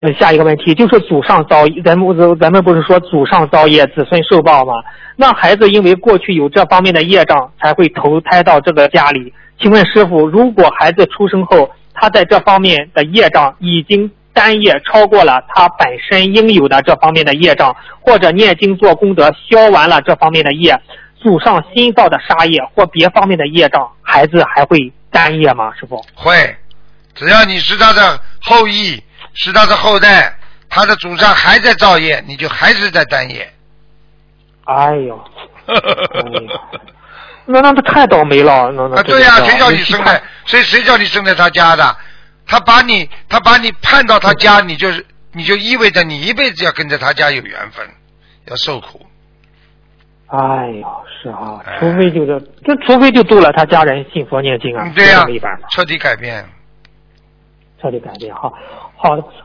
下一个问题就是祖上造业，咱们不是说祖上造业，子孙受报吗？那孩子因为过去有这方面的业障，才会投胎到这个家里。请问师傅，如果孩子出生后，他在这方面的业障已经单业超过了他本身应有的这方面的业障，或者念经做功德消完了这方面的业，祖上新造的杀业或别方面的业障，孩子还会单业吗？师傅？ 会，只要你是他的后裔，是他的后代，他的祖上还在造业，你就还是在单业。 哎呦，那他太倒霉了。那对呀，谁叫你生在谁叫你生在他家的？他把你判到他家，你就意味着你一辈子要跟着他家有缘分，要受苦。 哎呦，是啊，除非就度了他家人信佛念经啊， 对呀， 没办法， 彻底改变。 彻底改变。好的，